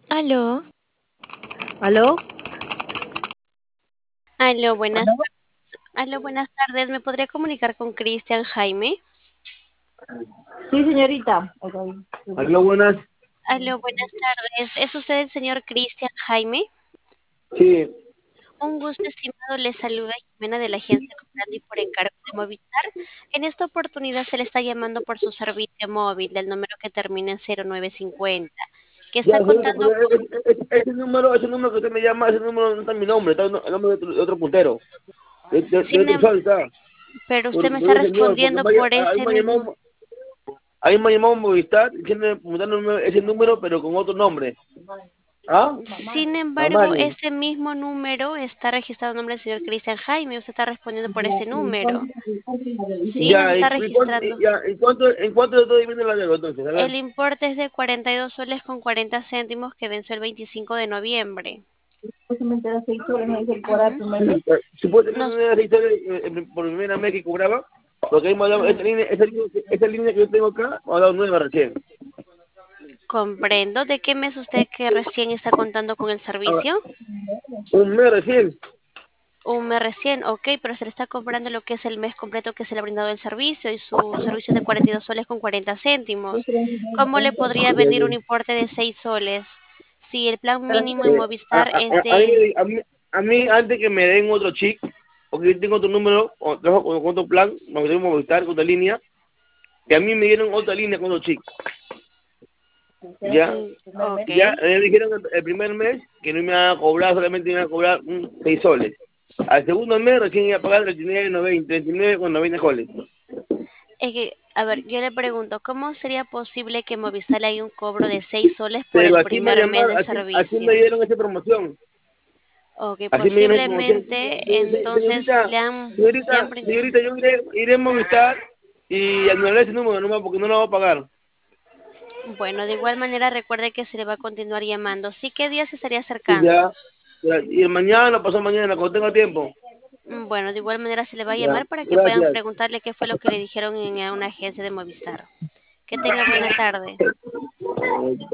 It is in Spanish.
Aló, ¿Aló? aló, buenas, ¿Aló? aló, buenas tardes. ¿Me podría comunicar con Cristian Jaime? Sí, señorita. Aló, buenas. Aló, buenas tardes. ¿Es usted el señor Cristian Jaime? Sí, Un gusto, estimado. Le saluda Jimena de la agencia Comprando y por encargo de Movistar. En esta oportunidad se le está llamando por su servicio móvil del número que termina en 0950, que ya, está señorita, pero contando con... ese número que usted me llama, ese número no está en mi nombre, está el nombre de otro puntero, de Sin otro em- está, pero usted me por está un señor, porque respondiendo por ahí ese me ha mismo... llamado, ahí me ha llamado Movistar, diciendo, preguntándome ese número, pero con otro nombre. ¿Ah? Sin embargo, Mamani. ese mismo número está registrado en nombre del señor Cristian Jaime. Usted está respondiendo por ese número. Sí, nos Ya, está registrando. ¿en cuánto le estoy viendo la deuda entonces? A ver. El importe es de 42 soles con 40 céntimos que venció el 25 de noviembre. Ujú. Supuestamente Nos, no era esa historia por primera vez que cobraba, porque ahí me ha dado, mm, esa línea que yo tengo acá, me ha dado nueva recién. comprendo. ¿De qué mes usted que recién está contando con el Ah, servicio? un mes recién. Un mes recién, ok, pero se le está cobrando lo que es el mes completo que se le ha brindado el servicio y su servicio es de 42 soles con 40 céntimos. ¿Cómo le podría Ya, venir un ya. importe de 6 soles si el plan mínimo en Eh, a, Movistar a, es a, de... mí, a, mí, a mí, antes que me den otro chip, porque yo tengo otro número, o trabajo con otro plan, me tengo que Movistar con otra línea, que a mí me dieron otra línea con otro chip. Ya, Ok, ya me dijeron el primer mes que no me iban a cobrar, solamente me iban a cobrar 6 soles. Al segundo mes recién iba a pagar 39,90 soles. es que, a ver, yo le pregunto, ¿cómo sería posible que Movistar le haga un cobro de 6 soles por Pero el así me primer mes llamaron, de así me servicio? dieron esa promoción. Ok, Así me dieron esa promoción. posiblemente entonces Señorita, le han señorita, yo iré a Movistar y anularé ese número nomás porque no lo voy a pagar. Bueno, de igual manera recuerde que se le va a continuar llamando. ¿Sí qué día se estaría Ya, acercando? ya, y mañana, pasado mañana, cuando tenga tiempo. Bueno, de igual manera se le va a Ya, llamar para que puedan gracias. preguntarle qué fue lo que le dijeron en una agencia de Movistar. Que tenga buena tarde.